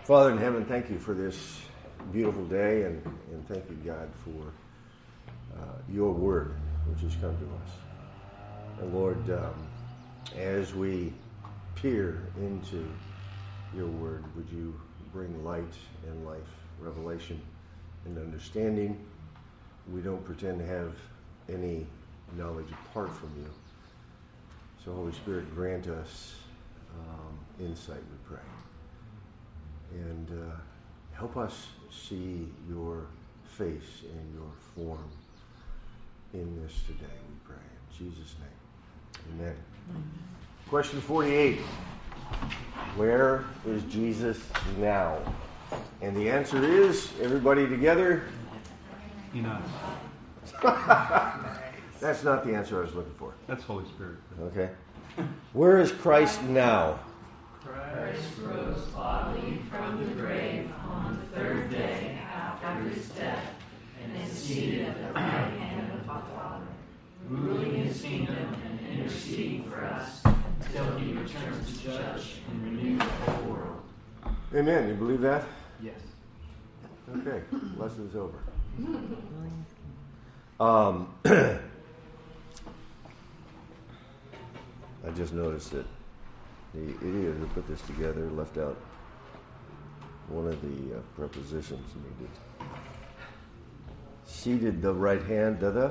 Father in heaven, thank you for this beautiful day, and thank you, God, for your word, which has come to us. And Lord, as we peer into your word, would you bring light and life, revelation and understanding? We don't pretend to have any knowledge apart from you. So Holy Spirit, grant us insight, we pray. And help us see your face and your form in this today, we pray. In Jesus' name, amen. Question 48. Where is Jesus now? And the answer is, everybody together? He knows. That's not the answer I was looking for. That's Holy Spirit. Okay. Where is Christ now? Christ rose bodily from the grave on the third day after his death, and is seated at the right hand of the Father, ruling his kingdom and interceding for us until he returns to judge and renew the whole world. Amen. You believe that? Yes. Okay. Lesson's over. I just noticed that the idiot who put this together left out one of the prepositions needed. Seated the right hand, da-da.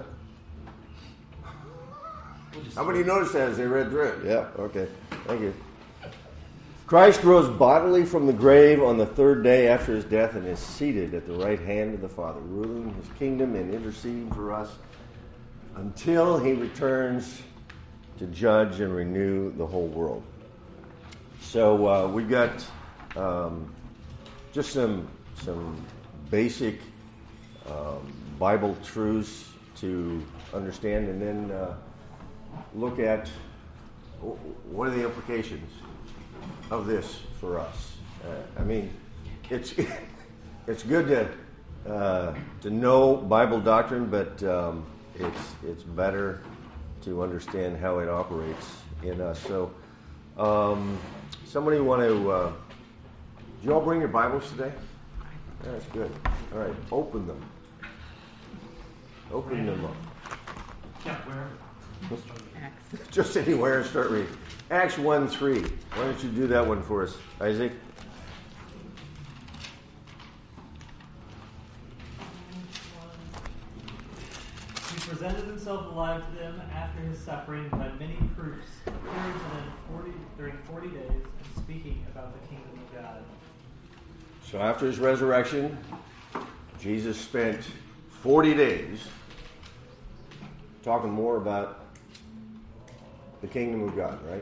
How many noticed that as they read through it? Yeah, okay. Thank you. Christ rose bodily from the grave on the third day after his death and is seated at the right hand of the Father, ruling his kingdom and interceding for us until he returns to judge and renew the whole world. So we've got just some basic Bible truths to understand, and then look at what are the implications of this for us. I mean, it's good to know Bible doctrine, but it's better to understand how it operates in us. So, somebody want to? Did you all bring your Bibles today? Yeah, that's good. All right, open them. Open them up. Yeah, where? Just anywhere and start reading. Acts 1:3. Why don't you do that one for us, Isaac? He presented himself alive to them after his suffering by many proofs, appearing to them during 40 days and speaking about the kingdom of God. So after his resurrection, Jesus spent 40 days talking more about the kingdom of God, right?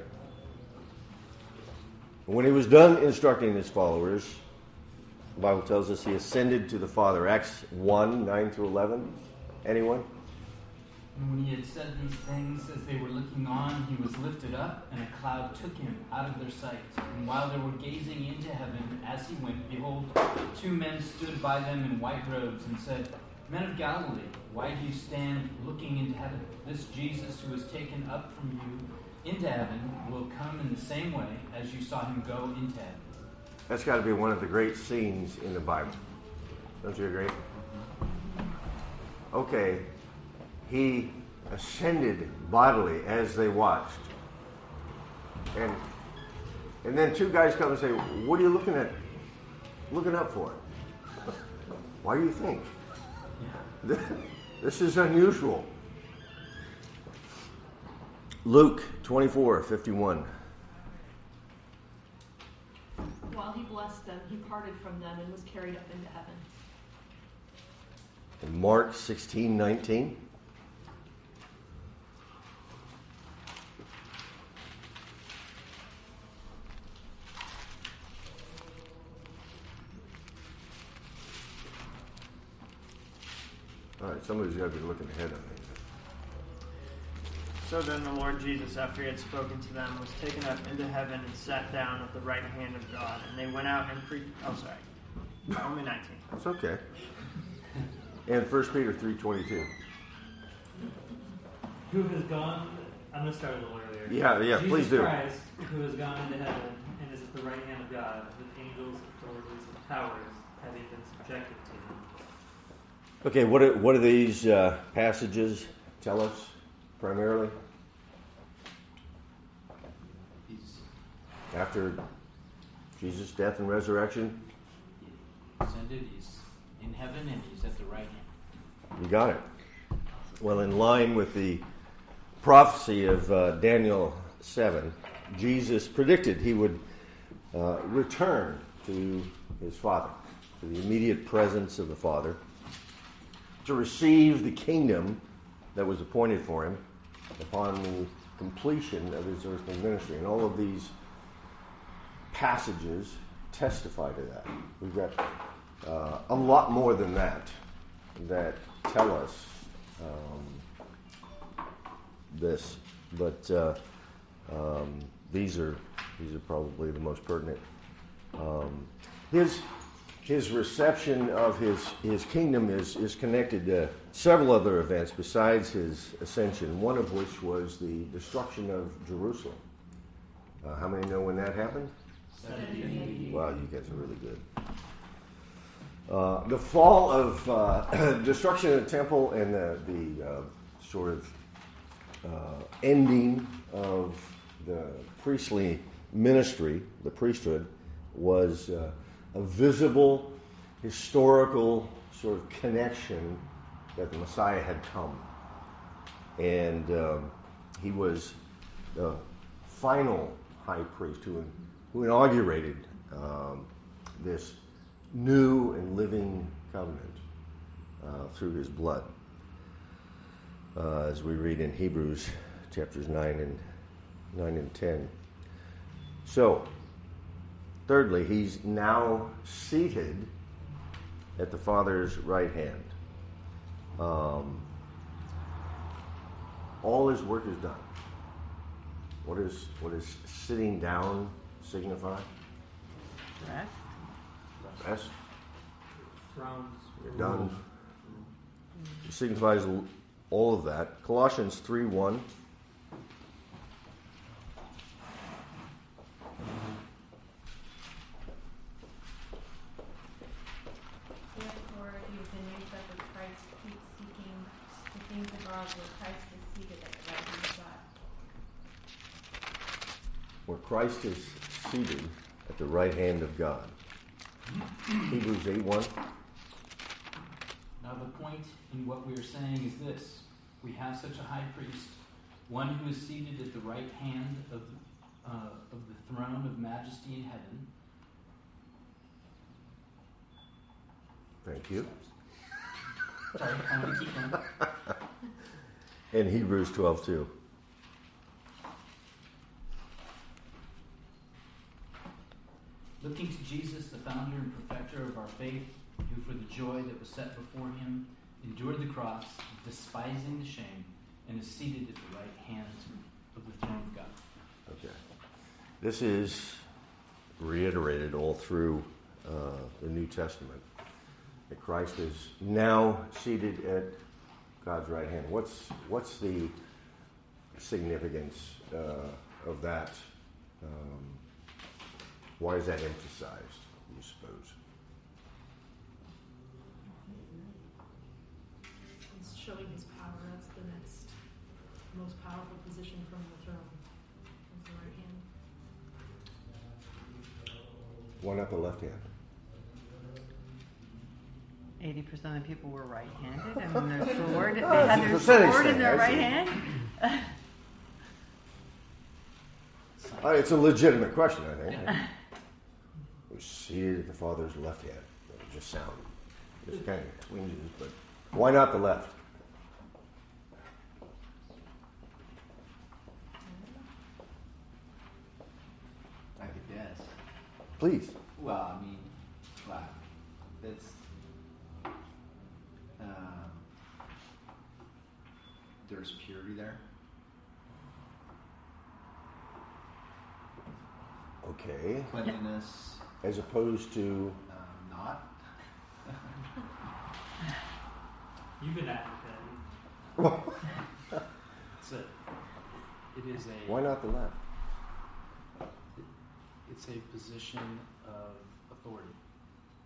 And when he was done instructing his followers, the Bible tells us he ascended to the Father. Acts 1:9-11. Anyone? And when he had said these things, as they were looking on, he was lifted up, and a cloud took him out of their sight. And while they were gazing into heaven, as he went, behold, two men stood by them in white robes, and said, Men of Galilee, why do you stand looking into heaven? This Jesus who was taken up from you into heaven will come in the same way as you saw him go into heaven. That's got to be one of the great scenes in the Bible. Don't you agree? Okay. He ascended bodily as they watched. And then two guys come and say, what are you looking up for? Why do you think? Yeah. This is unusual. Luke 24:51. While he blessed them, he parted from them and was carried up into heaven. And Mark 16:19. All right, somebody's got to be looking ahead of me. So then the Lord Jesus, after he had spoken to them, was taken up into heaven and sat down at the right hand of God. And they went out and preached... Oh, sorry. Only 19. That's okay. And 1 Peter 3:22. Who has gone... I'm going to start a little earlier. Yeah, please do. Jesus Christ, who has gone into heaven and is at the right hand of God, with angels, authorities, powers had he been subjected to them. Okay, what do these passages tell us primarily? He's After Jesus' death and resurrection? ascended, he's in heaven, and he's at the right hand. You got it. Well, in line with the prophecy of Daniel 7, Jesus predicted he would return to his Father, to the immediate presence of the Father, to receive the kingdom that was appointed for him upon the completion of his earthly ministry. And all of these passages testify to that. We've got a lot more than that tell us this, but these are probably the most pertinent. His reception of his kingdom is connected to several other events besides his ascension, one of which was the destruction of Jerusalem. How many know when that happened? 70. Wow, you guys are really good. The fall of destruction of the temple and the sort of ending of the priestly ministry, the priesthood, was a visible historical sort of connection that the Messiah had come. And he was the final high priest who inaugurated this new and living covenant through his blood, as we read in Hebrews chapters 9 and 10. So, thirdly, he's now seated at the Father's right hand. All his work is done. What is sitting down signify? Rest. Thrones. Done. It signifies all of that. Colossians 3:1. Therefore, you have been raised up with Christ, keep seeking the things above where Christ is seated at the right hand of God. Where Christ is seated at the right hand of God. Hebrews 8:1. Now the point in what we are saying is this: we have such a high priest, one who is seated at the right hand of the throne of majesty in heaven. Thank you. Sorry, I'm going to keep going. And Hebrews 12:2. Looking to Jesus, the founder and perfecter of our faith, who for the joy that was set before him endured the cross, despising the shame, and is seated at the right hand of the throne of God. Okay. This is reiterated all through the New Testament. That Christ is now seated at God's right hand. What's the significance of that? Why is that emphasized, you suppose? He's showing his power. That's the next most powerful position from the throne. Is the right hand. Why not the left hand? 80% of people were right-handed, and their sword, they Oh, had it's a their percentage sword in thing, their I right see. hand. It's a legitimate question, I think. Who's seated at the Father's left hand? It just sound just kind of twinges, but why not the left? I could guess. Please. Well, I mean, wow, that's there's purity there. Okay. Cleanliness, As opposed to not. You've been advocating. It is a why not the left? it's a position of authority.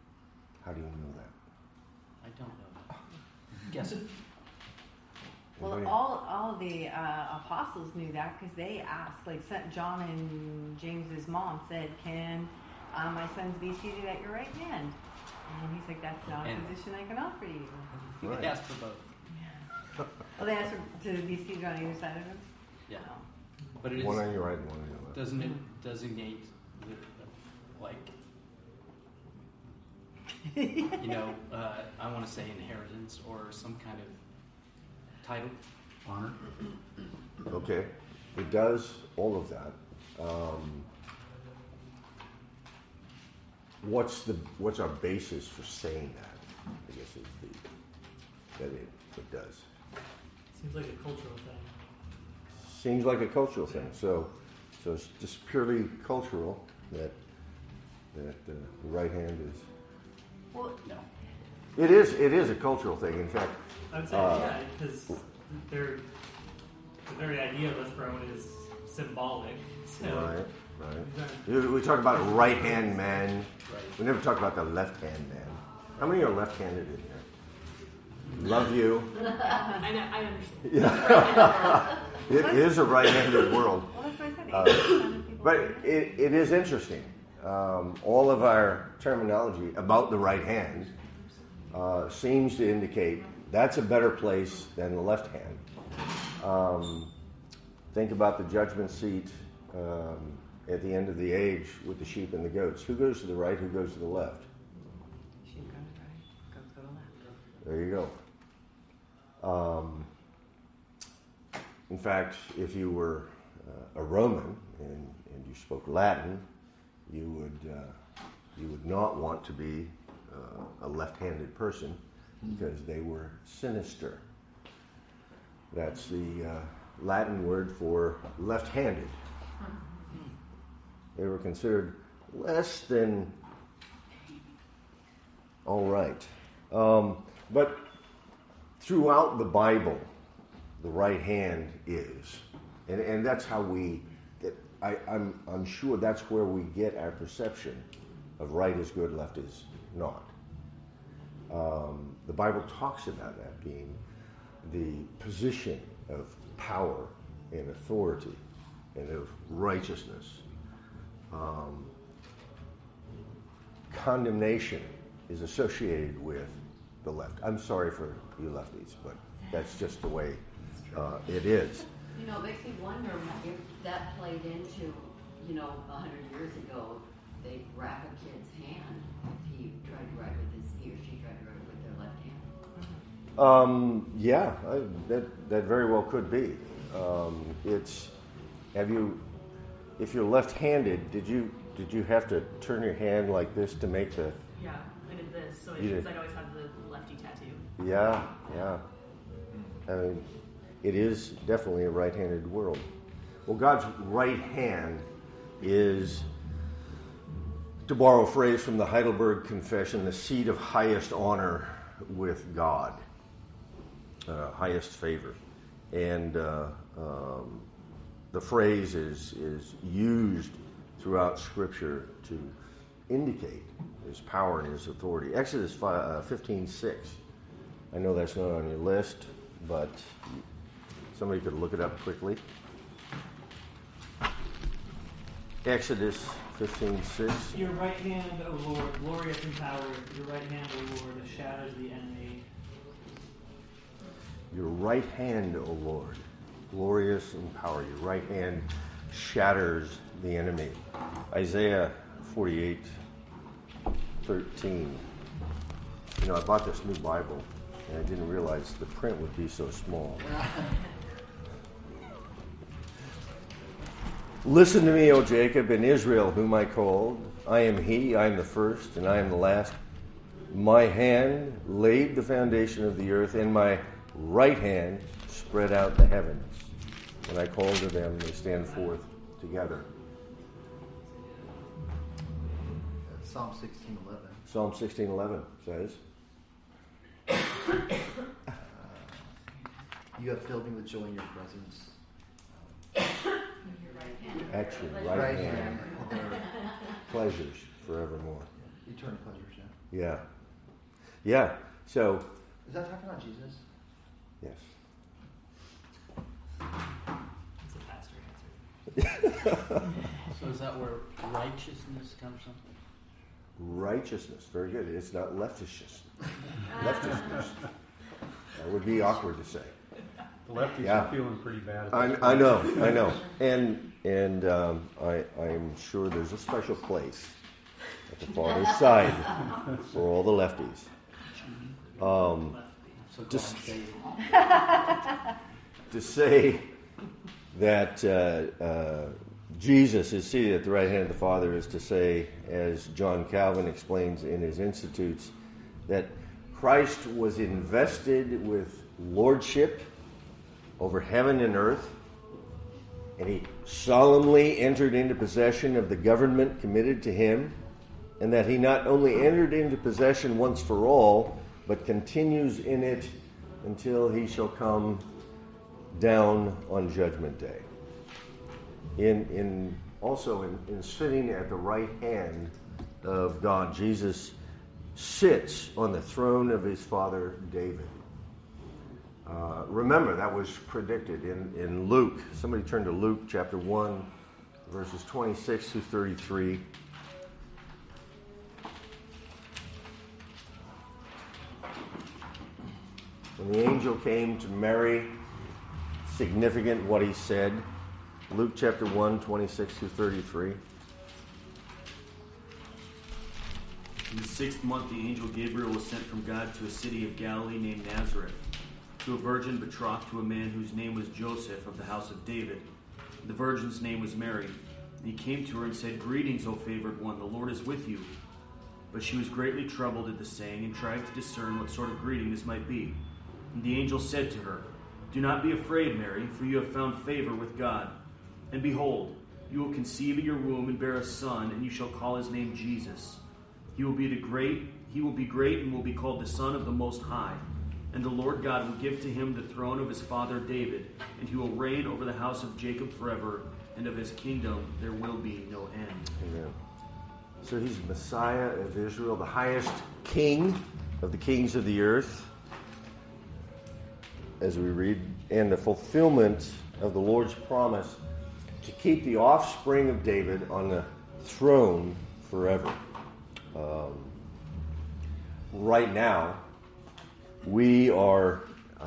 How do you know that? I don't know that. Guess it. Well, Anybody? all of the apostles knew that because they asked, like John and James's mom said, "Can my sons be seated at your right hand?" And he's like, "That's not a And- position I can offer you." You could ask for both. Well, they asked her to be seated on either side of him. Yeah. Oh. But it is, One on your right and one on your left. doesn't it designate, like, I want to say inheritance or some kind of title? Honor. Okay, it does all of that. What's our basis for saying that? I guess is that it does. Seems like a cultural thing. Seems like a cultural thing. So it's just purely cultural that the right hand is. Well, No. It is a cultural thing. In fact, I would say, yeah, because the very idea of a throne is symbolic. So, right. exactly. We talk about right hand man. Right. We never talk about the left hand man. How many are left handed in here? Love you. I know, I understand. Yeah. It is a right-handed world. well, that's what I said. 80% of people But do. it is interesting. All of our terminology about the right hand seems to indicate that's a better place than the left hand. Think about the judgment seat at the end of the age with the sheep and the goats. Who goes to the right? Who goes to the left? Sheep go to the right, goats go to the left. There you go. In fact, if you were a Roman and you spoke Latin, you would not want to be a left-handed person because they were sinister. That's the Latin word for left-handed. They were considered less than all right. But throughout the Bible, the right hand is, and that's how we get. I'm sure that's where we get our perception of right is good, left is not. The Bible talks about that being the position of power and authority and of righteousness. Condemnation is associated with the left. I'm sorry for you lefties, but that's just the way it is. You know, it makes me wonder if that played into, 100 years ago, they'd wrap a kid's hand if he tried to write with he or she tried to write with their left hand. That very well could be. If you're left-handed, did you have to turn your hand like this to make the? Yeah, I did this, so You did. I'd always have the lefty tattoo. Yeah. I mean, it is definitely a right-handed world. Well, God's right hand is, to borrow a phrase from the Heidelberg Confession, the seat of highest honor with God, highest favor. And the phrase is used throughout Scripture to indicate his power and his authority. Exodus 15:6. I know that's not on your list, but somebody could look it up quickly. Exodus 15:6. Your right hand, O Lord, glorious in power. Your right hand, O Lord, shatters the enemy. Your right hand, O Lord, glorious in power. Your right hand shatters the enemy. Isaiah 48:13. I bought this new Bible, and I didn't realize the print would be so small. Listen to me, O Jacob, and Israel, whom I called. I am he, I am the first, and I am the last. My hand laid the foundation of the earth, and my right hand spread out the heavens. When I call to them, they stand forth together. Psalm 16:11. Psalm 16:11 says, You have filled me with joy in your presence. Your right hand. at your right hand, pleasures forevermore. Eternal pleasures, yeah. Yeah. Yeah. So, Is that talking about Jesus? yes. It's a pastor answer. So is that where righteousness comes from? Righteousness. Very good. It's not leftishness. Leftishness. That would be awkward to say. The lefties Yeah. are feeling pretty bad. I know. And I'm sure there's a special place at the Father's side for all the lefties. So Just- God saved. To say that Jesus is seated at the right hand of the Father is to say, as John Calvin explains in his Institutes, that Christ was invested with lordship over heaven and earth, and he solemnly entered into possession of the government committed to him, and that he not only entered into possession once for all, but continues in it until he shall come down on Judgment Day. Also in sitting at the right hand of God, Jesus sits on the throne of his father David. Remember, that was predicted in Luke. Somebody turn to Luke chapter 1, verses 26 through 33. When the angel came to Mary, significant what he said. Luke chapter 1, 26 through 33. In the 6th month, the angel Gabriel was sent from God to a city of Galilee named Nazareth, to a virgin betrothed to a man whose name was Joseph of the house of David. The virgin's name was Mary. And he came to her and said, "Greetings, O favored one, the Lord is with you." But she was greatly troubled at the saying and tried to discern what sort of greeting this might be. And the angel said to her, "Do not be afraid, Mary, for you have found favor with God. And behold, you will conceive in your womb and bear a son, and you shall call his name Jesus. He will be great and will be called the Son of the Most High. And the Lord God will give to him the throne of his father David, and he will reign over the house of Jacob forever, and of his kingdom there will be no end." Amen. So he's the Messiah of Israel, the highest king of the kings of the earth, as we read, and the fulfillment of the Lord's promise to keep the offspring of David on the throne forever. Right now, we are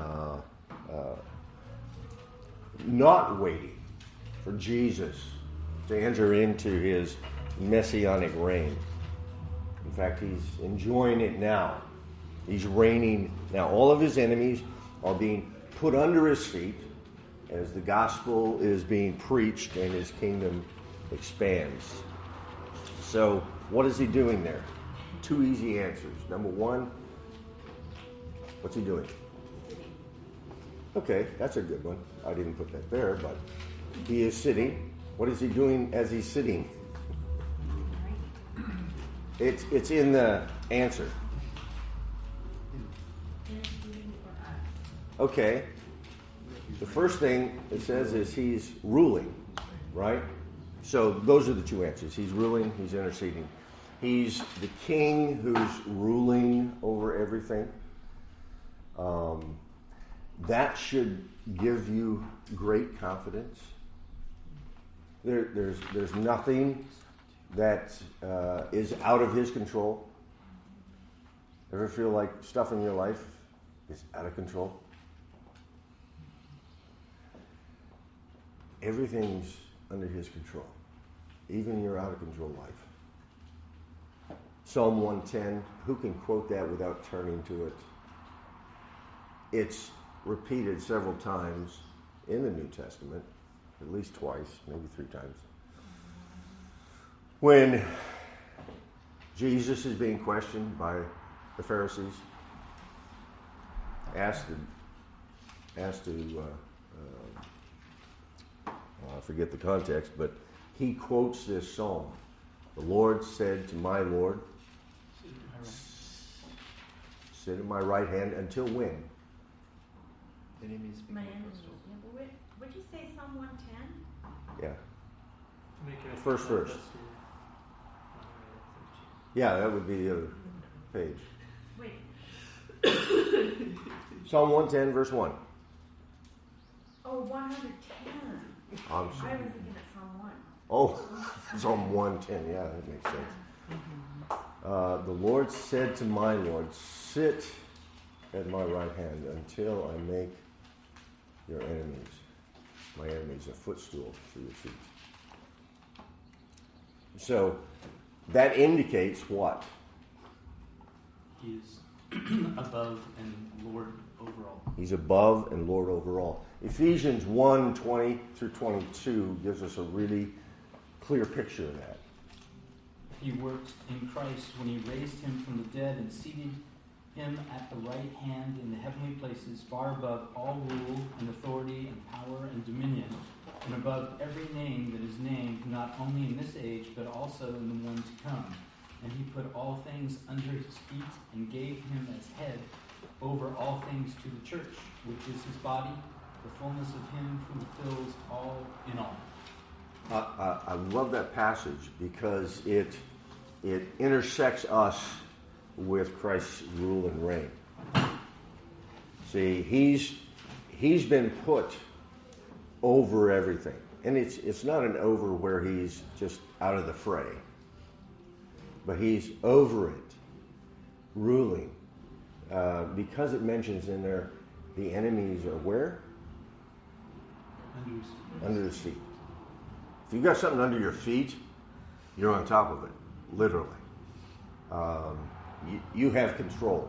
not waiting for Jesus to enter into his messianic reign. In fact, he's enjoying it now. He's reigning now. All of his enemies are being put under his feet as the gospel is being preached and his kingdom expands. So, what is he doing there? Two easy answers. Number one, what's he doing? Okay, that's a good one. I didn't put that there, but he is sitting. What is he doing as he's sitting? It's in the answer. Okay. The first thing it says is he's ruling, right? So those are the two answers. He's ruling, he's interceding. He's the king who's ruling over everything. That should give you great confidence. There's nothing that is out of his control. Ever feel like stuff in your life is out of control? Everything's under his control, even your out of control life. Psalm 110, who can quote that without turning to it? It's repeated several times in the New Testament, at least twice, maybe 3 times. When Jesus is being questioned by the Pharisees, asked to I forget the context, but he quotes this psalm. The Lord said to my Lord, "Sit at my right hand until when?" The enemy is speaking My of enemies. crystal. Yeah, but would you say Psalm 110? Yeah. Make it a First verse. manifest Yeah, that would be the other page. Wait, Psalm 110, verse 1. Oh, 110. I was thinking of Psalm 1. Oh, Psalm 110. Yeah, that makes sense. The Lord said to my Lord, sit at my right hand until I make my enemies, a footstool for your feet. So that indicates what? He is above and Lord over all. He's above and Lord over all. Ephesians 1:20 through 22 gives us a really clear picture of that. He worked in Christ when he raised him from the dead and seated him at the right hand in the heavenly places, far above all rule and authority and power and dominion, and above every name that is named, not only in this age, but also in the one to come. And he put all things under his feet and gave him as head over all things to the church, which is his body, the fullness of him who fills all in all. I love that passage because it intersects us with Christ's rule and reign. See, he's been put over everything. And it's not an over where he's just out of the fray. But he's over it, ruling. Because it mentions in there, the enemies are where? Under his feet. If you've got something under your feet, you're on top of it, literally. You have control.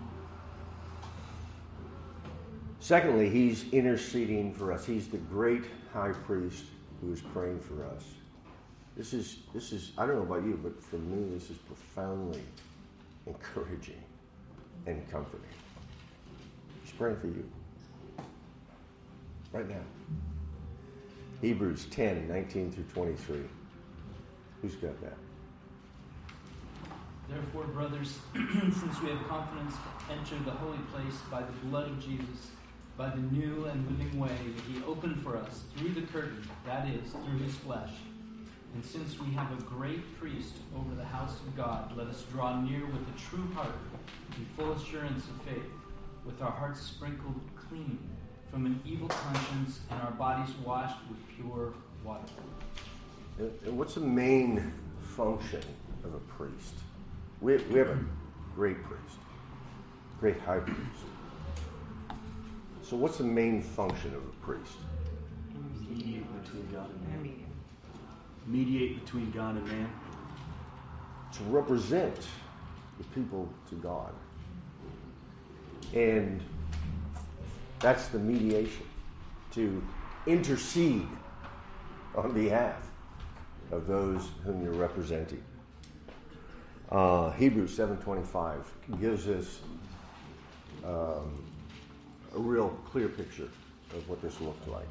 Secondly, he's interceding for us. He's the great high priest who is praying for us. This is I don't know about you, but for me, this is profoundly encouraging and comforting. He's praying for you right now. Hebrews 10:19 through 23. Who's got that? Therefore, brothers, since we have confidence to enter the holy place by the blood of Jesus, by the new and living way that he opened for us through the curtain, that is, through his flesh, and since we have a great priest over the house of God, let us draw near with a true heart and full assurance of faith, with our hearts sprinkled clean from an evil conscience and our bodies washed with pure water. And what's the main function of a priest? We have a great priest, great high priest. So what's the main function of a priest? Mediate between God and man. Mediate between God and man. To represent the people to God. And that's the mediation. To intercede on behalf of those whom you're representing. Hebrews 7:25 gives us a real clear picture of what this looks like.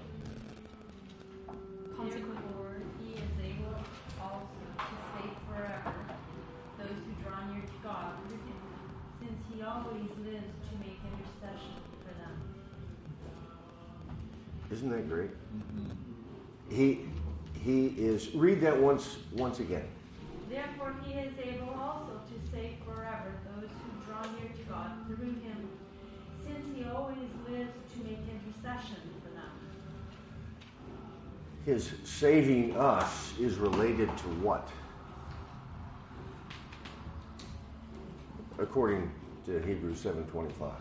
Therefore, he is able also to save forever those who draw near to God through him, since he always lives to make intercession for them. Isn't that great? Mm-hmm. He is. Read that once again. Therefore, he is able also to save forever those who draw near to God through him, since he always lives to make intercession for them. His saving us is related to what? According to Hebrews 7:25.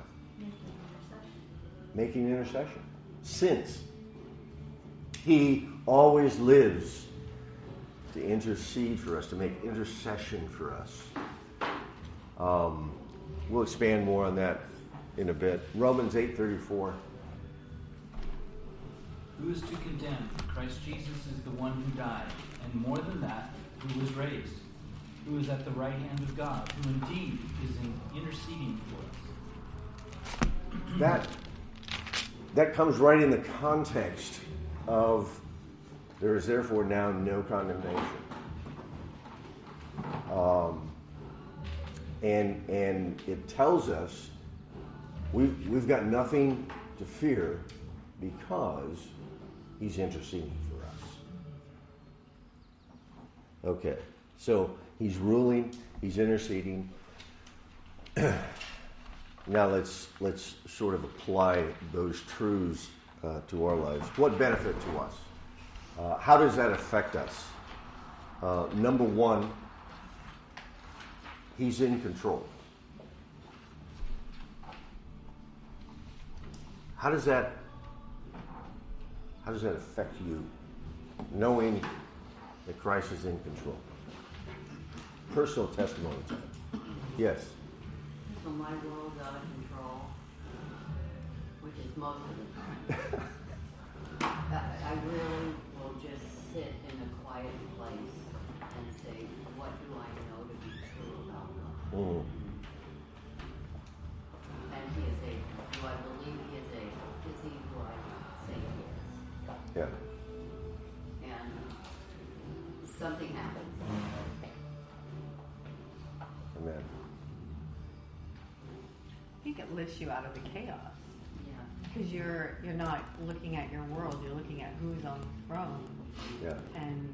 Making intercession. Since he always lives to intercede for us, to make intercession for us. We'll expand more on that in a bit. Romans 8:34. Who is to condemn? Christ Jesus is the one who died, and more than that, who was raised, who is at the right hand of God, who indeed is interceding for us. That comes right in the context of there is therefore now no condemnation. And it tells us we've got nothing to fear because he's interceding for us. Okay, so he's ruling, he's interceding. Now let's sort of apply those truths to our lives. What benefit to us? How does that affect us? Number one, he's in control. How does that affect you, knowing that Christ is in control? Personal testimony. Yes. So my world's out of control, which is most of the time. I really will just sit in a quiet place and say, what do I know to be true about God? And he is able. Do I believe he is able? Is he who I say he is? Yeah. And something happens. Amen. I think it lifts you out of the chaos. Yeah. Because you're not looking at your world, you're looking at who's on the throne. Yeah. And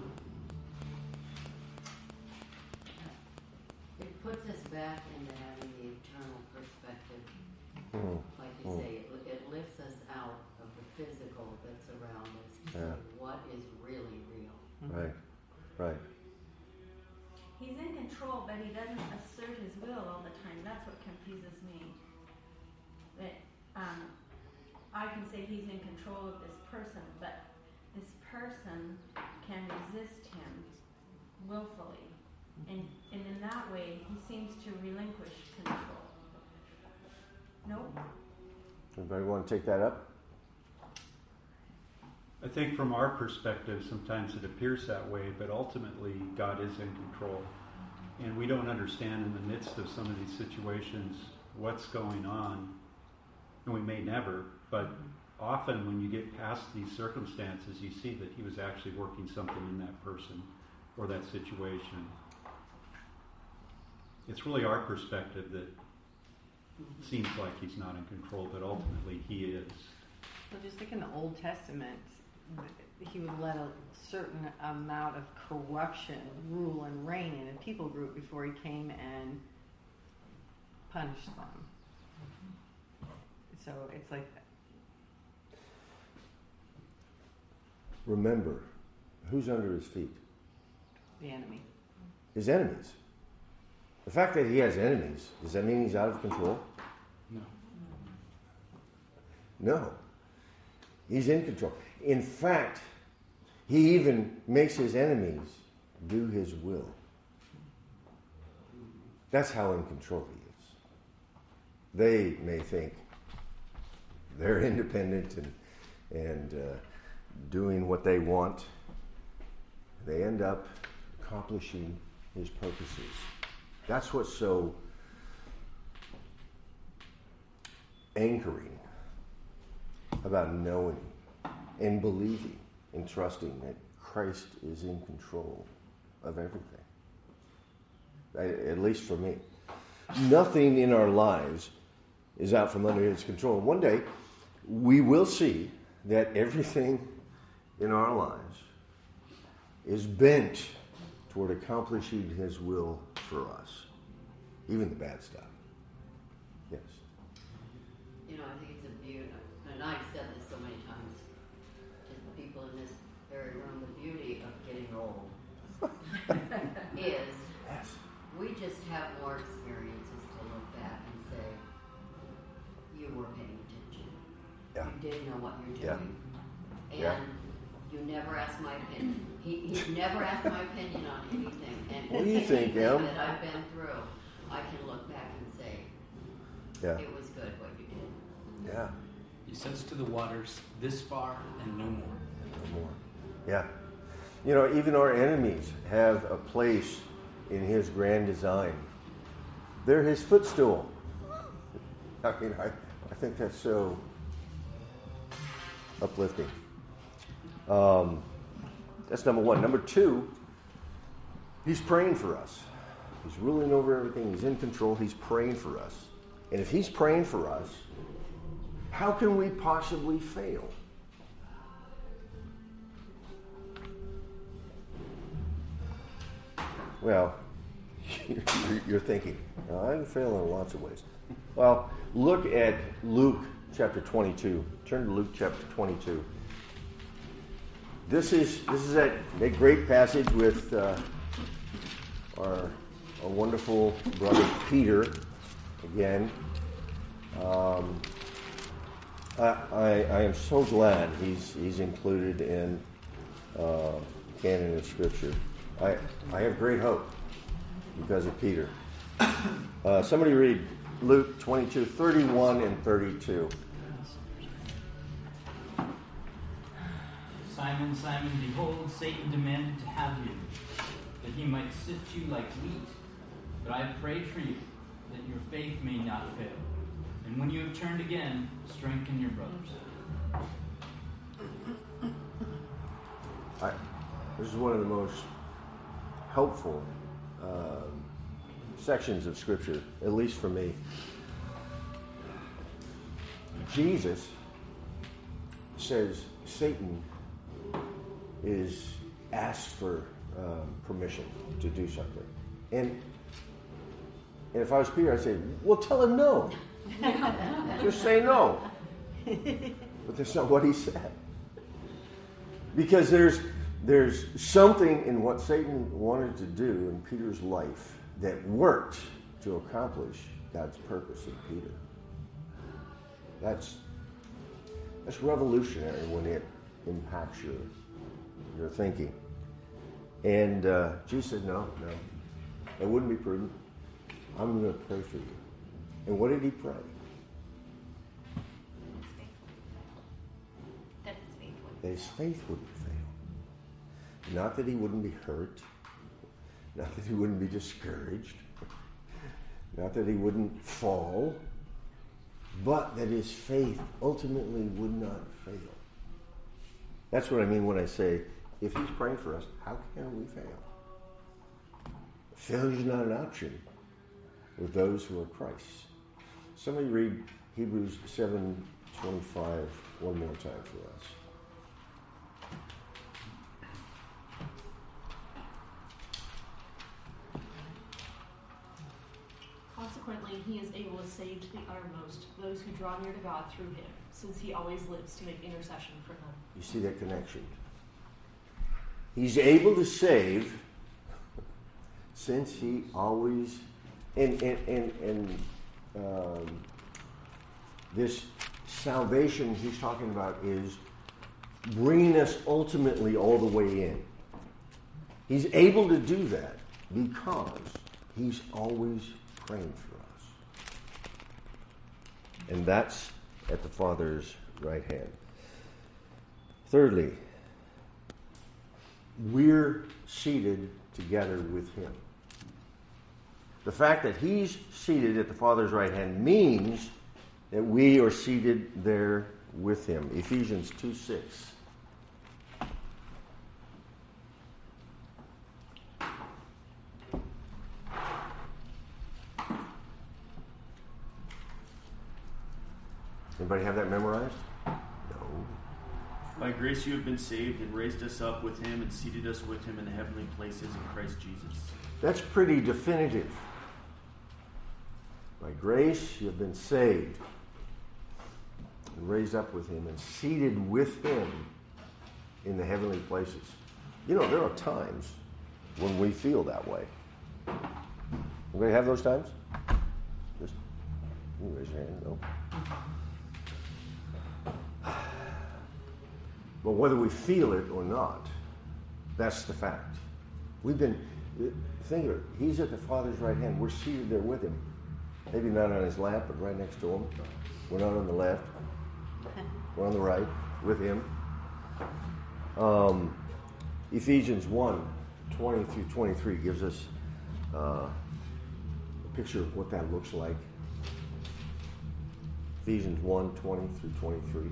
it puts us back into having the eternal perspective. Like you say, it lifts us out of the physical that's around us to say what is really real. Right. Right. He's in control, but he doesn't assert his will all the time. That's what confuses me. That I can say he's in control of this person, but this person can resist him willfully. And in that way, he seems to relinquish control. Nope. Anybody want to take that up? I think from our perspective, sometimes it appears that way, but ultimately God is in control. And we don't understand in the midst of some of these situations what's going on. And we may never, but often when you get past these circumstances, you see that he was actually working something in that person or that situation. It's really our perspective that seems like he's not in control, but ultimately he is. well, just think in the Old Testament, he would let a certain amount of corruption rule and reign in a people group before he came and punished them. So it's like that. Remember, who's under his feet? The enemy. His enemies. The fact that he has enemies, does that mean he's out of control? No. No. He's in control. In fact, he even makes his enemies do his will. That's how in control he is. They may think they're independent and doing what they want. They end up accomplishing his purposes. That's what's so anchoring about knowing and believing and trusting that Christ is in control of everything. At least for me. Nothing in our lives is out from under his control. One day, we will see that everything in our lives is bent toward accomplishing his will for us. Even the bad stuff. Yes. You know, I think it's a beauty, and I've said this so many times to the people in this very room, the beauty of getting old is we just have more experiences to look back and say, you were paying attention. Yeah. You did know what you're Yeah. doing. And Yeah. you never asked my opinion. He never asked my opinion on anything. And What do you think, anything Em? that I've been through, I can look back and say, Yeah. it was good what you did. Yeah. He says to the waters, this far and no more. No more. Yeah. You know, even our enemies have a place in his grand design. They're his footstool. I mean, I think that's so uplifting. That's number one. Number two, he's praying for us. He's ruling over everything. He's in control. He's praying for us. And if he's praying for us, how can we possibly fail? Well, you're thinking, I fail in lots of ways. Well, look at Luke chapter 22. Turn to Luke chapter 22. This is that great passage with our wonderful brother Peter. Again, I am so glad he's included in canon of Scripture. I have great hope because of Peter. Somebody read Luke 22, 31 and 32. Simon, Simon, behold, Satan demanded to have you, that he might sift you like wheat. But I have prayed for you, that your faith may not fail. And when you have turned again, strengthen your brothers. This is one of the most helpful sections of Scripture, at least for me. Jesus says Satan is asked for permission to do something. And if I was Peter, I'd say, well, tell him no. Just say no. But that's not what he said. Because there's something in what Satan wanted to do in Peter's life that worked to accomplish God's purpose in Peter. That's revolutionary when it impacts your thinking. And Jesus said, no, that wouldn't be prudent. I'm going to pray for you. And what did he pray? That his faith would. That his faith wouldn't fail. Not that he wouldn't be hurt. Not that he wouldn't be discouraged. Not that he wouldn't fall. But that his faith ultimately would not fail. That's what I mean when I say, if he's praying for us, how can we fail? Failure is not an option with those who are Christ's. Somebody read Hebrews 7:25 one more time for us. Consequently, he is able to save to the uttermost those who draw near to God through him, since he always lives to make intercession for them. You see that connection? He's able to save since he always... And this salvation he's talking about is bringing us ultimately all the way in. He's able to do that because he's always praying for us. And that's at the Father's right hand. Thirdly, we're seated together with him. The fact that he's seated at the Father's right hand means that we are seated there with him. Ephesians 2:6. Anybody have that memorized? No. By grace you have been saved and raised us up with him and seated us with him in the heavenly places in Christ Jesus. That's pretty definitive. By grace you have been saved and raised up with him and seated with him in the heavenly places. You know, there are times when we feel that way. Anybody have those times? Just you raise your hand. No. But whether we feel it or not, that's the fact. We've been, think of it, he's at the Father's right hand. We're seated there with him. Maybe not on his lap, but right next to him. We're not on the left. We're on the right with him. Ephesians 1:20-23 gives us a picture of what that looks like. Ephesians 1:20-23.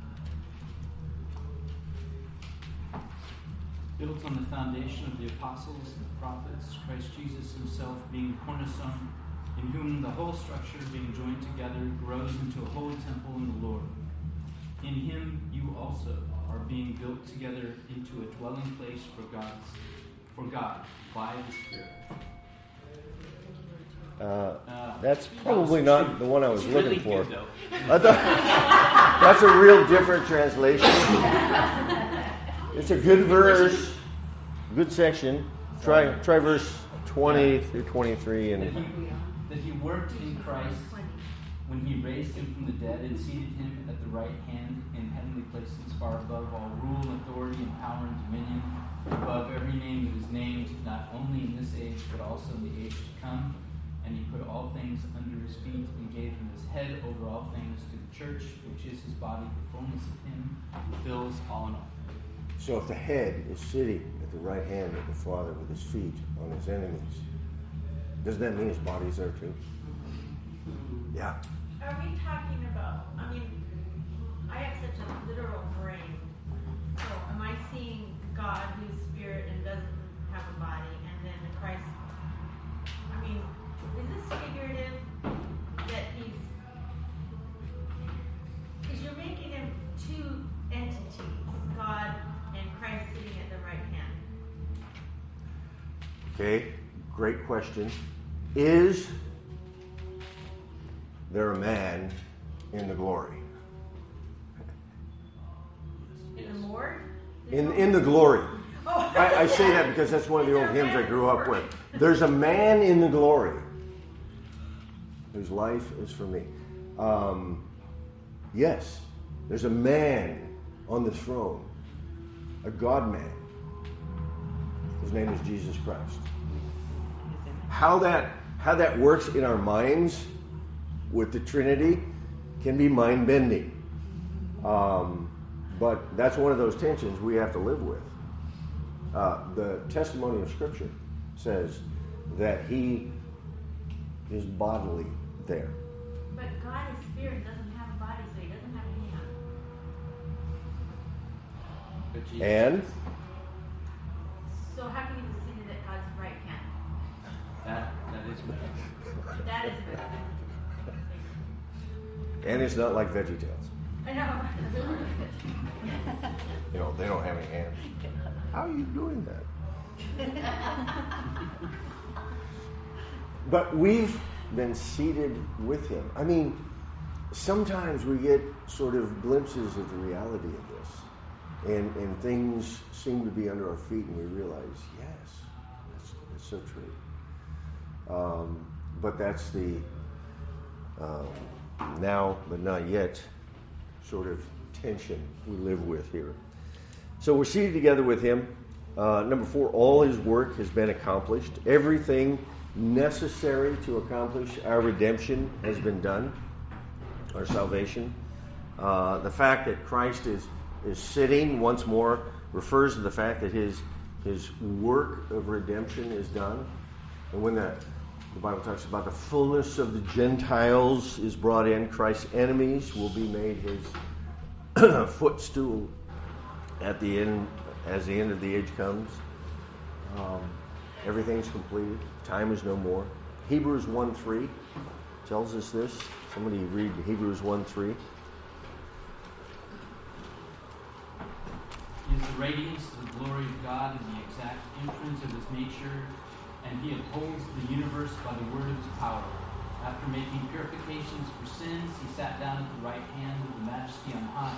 Built on the foundation of the apostles and the prophets, Christ Jesus himself being the cornerstone, in whom the whole structure being joined together grows into a holy temple in the Lord. In him you also are being built together into a dwelling place for God by the Spirit. That's probably not the one I was It's looking really for. good, though. I thought that's a real different translation. It's a good verse, good section. Try verse 20 through 23 and. That he worked in Christ when he raised him from the dead and seated him at the right hand in heavenly places, far above all rule, authority, and power and dominion, above every name that is named, not only in this age, but also in the age to come. And he put all things under his feet and gave him his head over all things to the church, which is his body, the fullness of him who fills all in all. So if the head is sitting at the right hand of the Father with his feet on his enemies, doesn't that mean his body's there too? Yeah. Are we talking about, I mean, I have such a literal brain. So am I seeing God who's spirit and doesn't have a body, and then Christ? I mean, is this figurative that because you're making him two entities, God and Christ sitting at the right hand? Okay, great question. Is there a man in the glory? In the Lord? In the glory. Oh. I say that because that's one of the old hymns I grew up with. There's a man in the glory whose life is for me. Yes, there's a man on the throne, a God-man. His name is Jesus Christ. How that works in our minds with the Trinity can be mind-bending. But that's one of those tensions we have to live with. The testimony of Scripture says that he is bodily there. But God is spirit, doesn't have a body, so he doesn't have a hand. And So how can he be seated at God's right hand? That is right. That is and it's not like VeggieTales. I know. You know, they don't have any hands. How are you doing that? But we've been seated with him. I mean, sometimes we get sort of glimpses of the reality of this. And things seem to be under our feet and we realize, yes, that's so true. But that's the now but not yet sort of tension we live with here. So we're seated together with him. Number 4, all his work has been accomplished. Everything necessary to accomplish our redemption has been done, our salvation. The fact that Christ is sitting once more refers to the fact that his work of redemption is done. And when the Bible talks about the fullness of the Gentiles is brought in, Christ's enemies will be made his footstool at the end, as the end of the age comes. Everything's completed. Time is no more. Hebrews 1:3 tells us this. Somebody read Hebrews 1:3. He is the radiance of the glory of God and the exact imprint of his nature, and he upholds the universe by the word of his power. After making purifications for sins, he sat down at the right hand of the Majesty on high.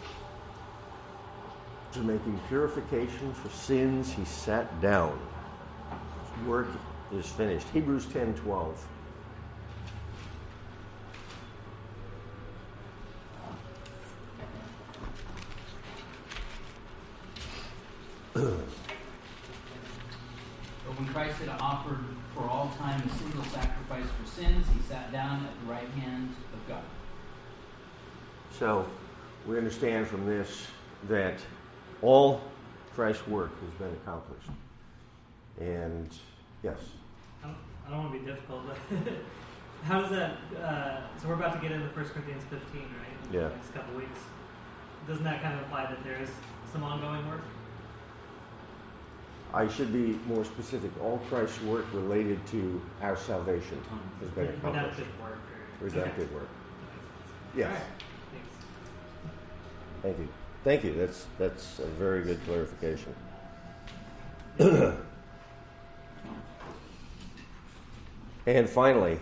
To making purification for sins, he sat down. His work is finished. Hebrews 10:12. But when Christ had offered for all time a single sacrifice for sins, he sat down at the right hand of God. So we understand from this that all Christ's work has been accomplished. And yes. I don't want to be difficult, but how does that? So we're about to get into 1 Corinthians 15, right? Yeah. In the next couple of weeks. Doesn't that kind of imply that there is some ongoing work? I should be more specific. All Christ's work related to our salvation has been accomplished. Redemptive work. Redemptive work. Yes. All right. Thanks. Thank you. That's a very good clarification. And finally,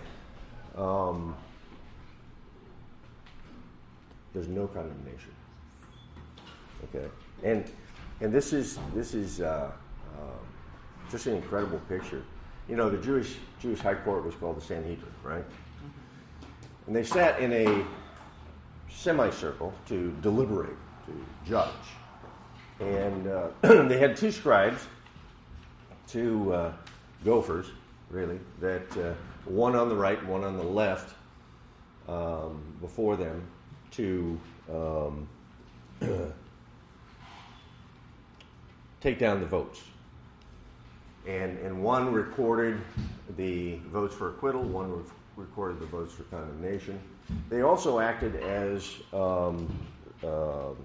there's no condemnation. Okay, and this is just an incredible picture. You know, the Jewish high court was called the Sanhedrin, right? And they sat in a semicircle to deliberate, to judge. And they had two scribes, two gophers, really, that one on the right and one on the left before them to take down the votes. And one recorded the votes for acquittal, one recorded the votes for condemnation. They also acted as kind of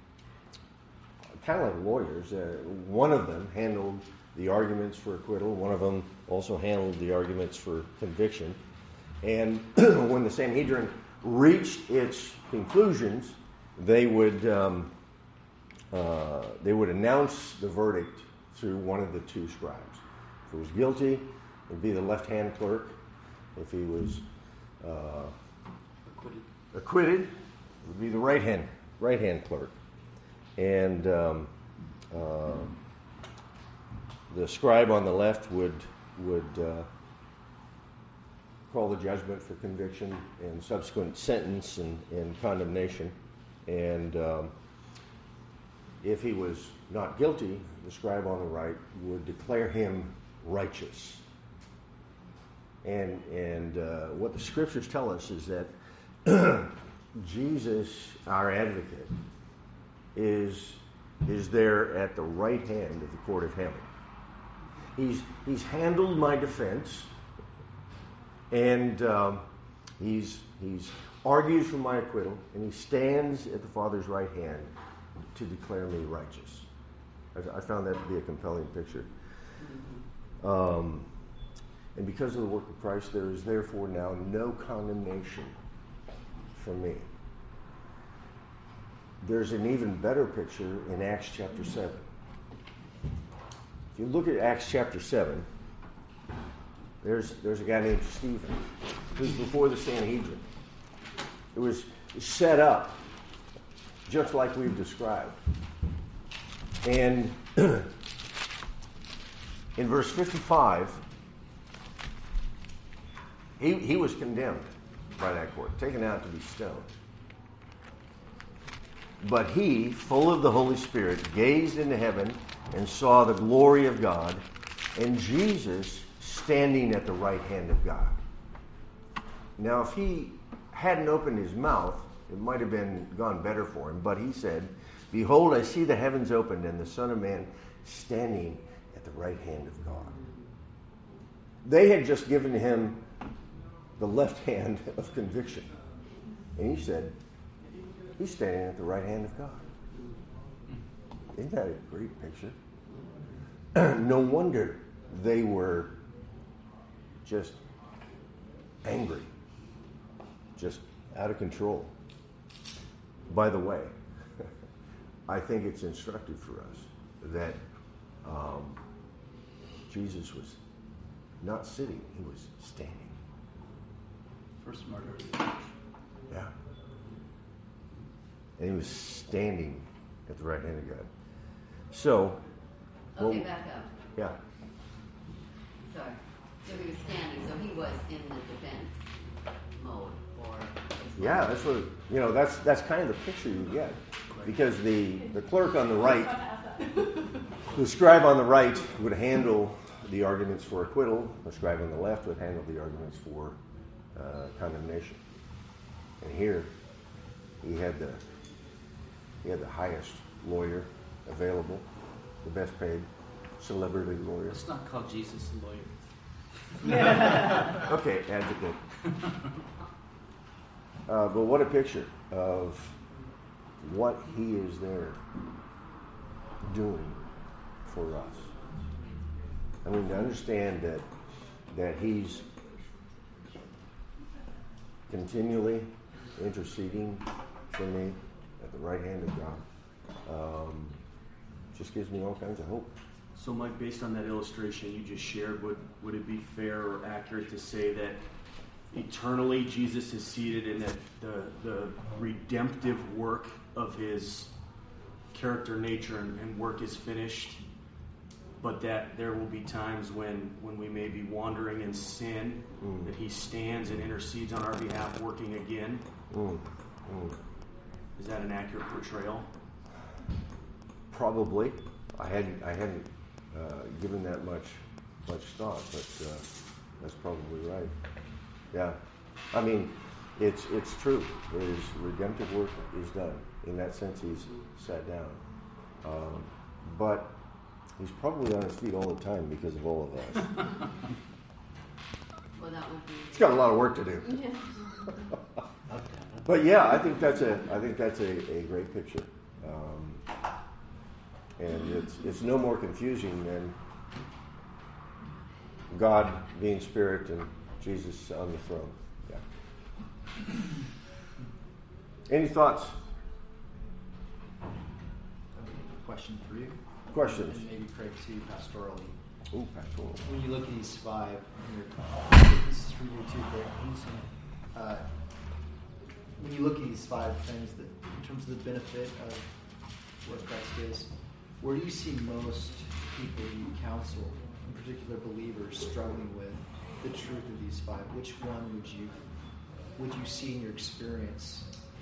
like lawyers. One of them handled the arguments for acquittal. One of them also handled the arguments for conviction. And when the Sanhedrin reached its conclusions, they would announce the verdict through one of the two scribes. If he was guilty, it would be the left-hand clerk. If he was acquitted, it would be the right-hand clerk. And the scribe on the left would call the judgment for conviction and subsequent sentence and condemnation. And if he was not guilty, the scribe on the right would declare him righteous. And what the scriptures tell us is that Jesus, our advocate, is there at the right hand of the court of heaven. He's handled my defense, and he's argues for my acquittal, and he stands at the Father's right hand to declare me righteous. I found that to be a compelling picture. And because of the work of Christ, there is therefore now no condemnation for me. There's an even better picture in Acts chapter 7. If you look at Acts chapter 7, there's a guy named Stephen who's before the Sanhedrin. It was set up just like we've described. And in verse 55, he was condemned by that court, taken out to be stoned. But he, full of the Holy Spirit, gazed into heaven and saw the glory of God and Jesus standing at the right hand of God. Now, if he hadn't opened his mouth, it might have gone better for him. But he said, "Behold, I see the heavens opened and the Son of Man standing at the right hand of God." They had just given him the left hand of conviction. And he said, he's standing at the right hand of God. Isn't that a great picture? No wonder they were just angry, just out of control. By the way, I think it's instructive for us that Jesus was not sitting, he was standing. First martyr. Yeah. And he was standing at the right hand of God. So. Okay, back up. Yeah. Sorry. So he was standing, so he was in the defense mode, or. Yeah, that's what, that's kind of the picture you get. Because the clerk on the right, the scribe on the right would handle the arguments for acquittal, the scribe on the left would handle the arguments for condemnation. And here, he had the highest lawyer available, the best paid celebrity lawyer. Let's not call Jesus a lawyer. Okay, advocate. But what a picture of what he is there doing for us. I mean, to understand that he's continually interceding for me at the right hand of God just gives me all kinds of hope. So, Mike, based on that illustration you just shared, would it be fair or accurate to say that eternally Jesus is seated in the redemptive work of his character, nature, and work is finished, but that there will be times when we may be wandering in sin, that he stands and intercedes on our behalf, working again? Is that an accurate portrayal? Probably. I hadn't given that much thought, but that's probably right. Yeah. I mean, it's true. His redemptive work is done. In that sense, he's sat down. But he's probably on his feet all the time because of all of us. Well, that would be. He's got a lot of work to do. But yeah, I think that's a great picture. And it's no more confusing than God being spirit and Jesus on the throne. Yeah. Any thoughts? Question for you. Questions? And maybe Craig too, pastorally. Ooh, pastoral. When you look at these five, this is for you too, Craig. When you look at these five things, that in terms of the benefit of what Christ is, where do you see most people you counsel, in particular believers, struggling with the truth of these five? Which one would you see in your experience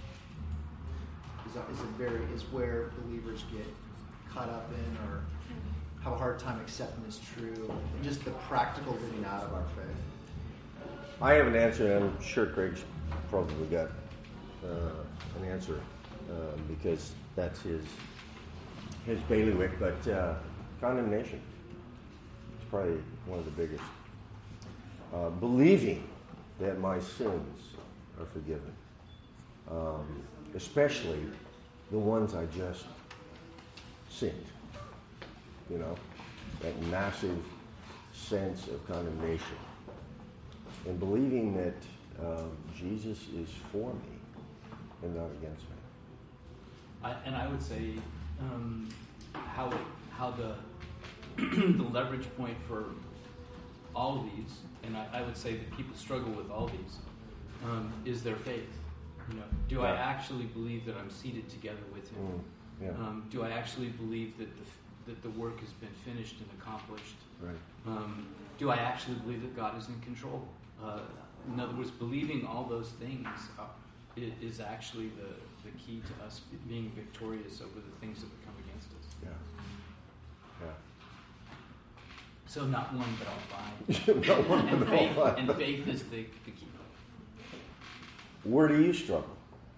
is where believers get caught up in or have a hard time accepting as true, and just the practical living out of our faith? I have an answer, and I'm sure Craig's probably got an answer because that's his bailiwick, but condemnation is probably one of the biggest. Believing that my sins are forgiven, especially the ones I just sinned. You know, that massive sense of condemnation. And believing that Jesus is for me and not against me. I would say how the the leverage point for all of these, and I would say that people struggle with all these, is their faith. You know, do I actually believe that I'm seated together with Him? Do I actually believe that the work has been finished and accomplished? Right. Do I actually believe that God is in control? In other words, believing all those things is actually the key to us being victorious over the things that would come against us. Yeah. So not one, but all five. Not one, but all five. And faith is the key. Where do you struggle?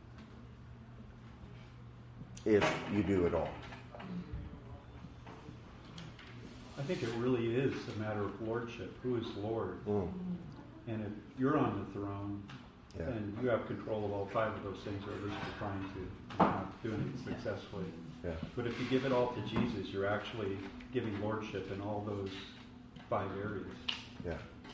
If you do at all. I think it really is a matter of lordship. Who is Lord? And if you're on the throne, and you have control of all five of those things, or at least you're trying to, you're not doing it successfully. Yeah. But if you give it all to Jesus, you're actually giving lordship in all those five areas. Yeah.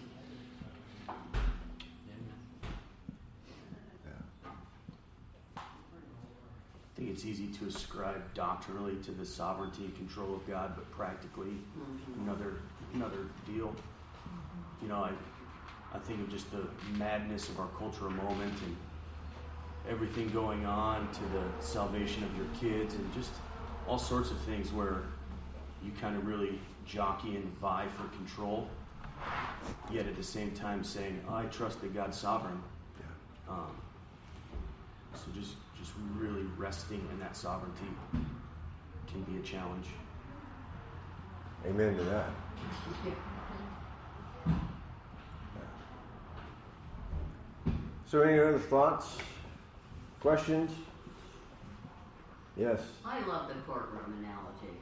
I think it's easy to ascribe doctrinally to the sovereignty and control of God, but practically another deal. You know, I think of just the madness of our cultural moment and everything going on to the salvation of your kids and just all sorts of things where you kind of really jockey and vie for control, yet at the same time saying, I trust that God's sovereign. So just really resting in that sovereignty can be a challenge. Amen to that. So any other thoughts? Questions? Yes. I love the courtroom analogy.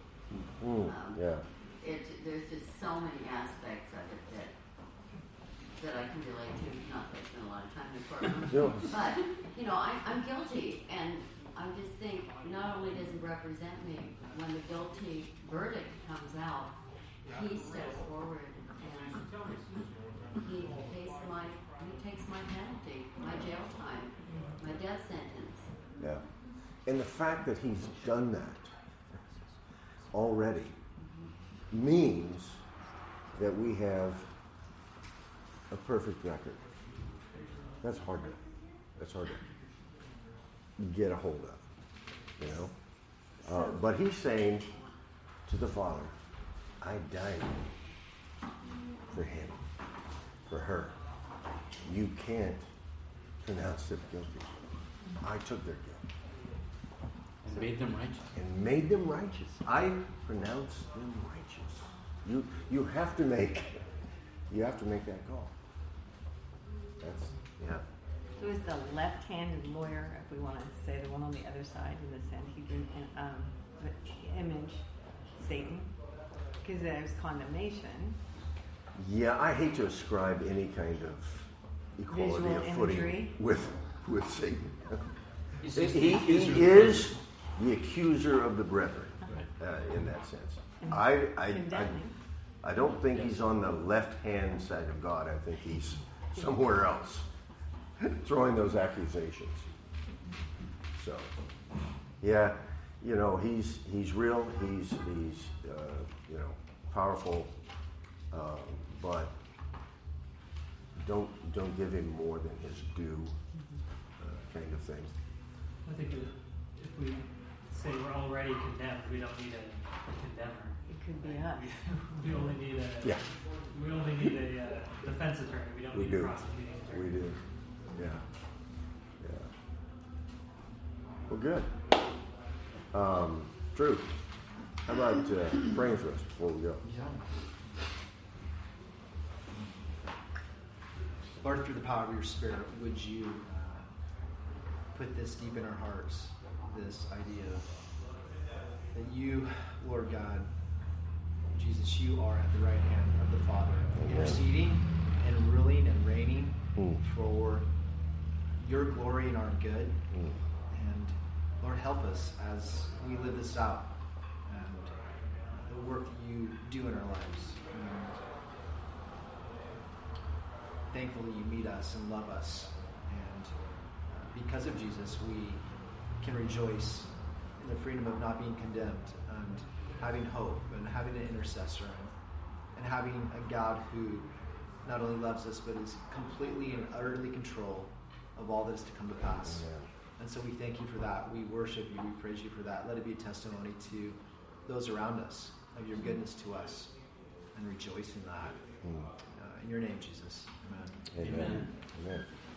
There's just so many aspects of it that I can relate to. Not that I spend a lot of time in the courtroom, but I'm guilty, and I just think not only does it represent me when the guilty verdict comes out, he steps forward and he takes my penalty, my jail time, my death sentence. Yeah. And the fact that he's done that already means that we have a perfect record. That's hard to get a hold of, you know. But he's saying to the Father, I died for him, for her. You can't pronounce them guilty. I took their guilt. And made them righteous. And made them righteous. I pronounced them righteous. You have to make that call. That's, yeah. Who is the left-handed lawyer, if we want to say the one on the other side in the Sanhedrin image, Satan? Because there's condemnation. Yeah, I hate to ascribe any kind of equality Visual of footing imagery. with Satan. He He is the accuser of the brethren, in that sense. I don't think he's on the left-hand side of God. I think he's somewhere else, throwing those accusations. So, yeah, you know, he's real. He's you know, powerful, but don't give him more than his due, kind of thing. I think if we say we're already condemned, we don't need a condemner. It could be us. We only need a defense attorney. We don't need a prosecuting attorney. We do. Yeah. Well, good. Drew, how about praying for us before we go? Yeah. Lord, through the power of your Spirit, would you put this deep in our hearts, this idea that you, Lord God, Jesus, you are at the right hand of the Father, interceding and ruling and reigning for your glory and our good. And Lord, help us as we live this out and the work that you do in our lives. And thankfully, you meet us and love us. And because of Jesus, we can rejoice in the freedom of not being condemned and having hope and having an intercessor and having a God who not only loves us but is completely and utterly control of all that is to come to pass. Yeah. And so we thank you for that. We worship you. We praise you for that. Let it be a testimony to those around us of your goodness to us, and rejoice in that. In your name, Jesus. Amen. Amen. Amen.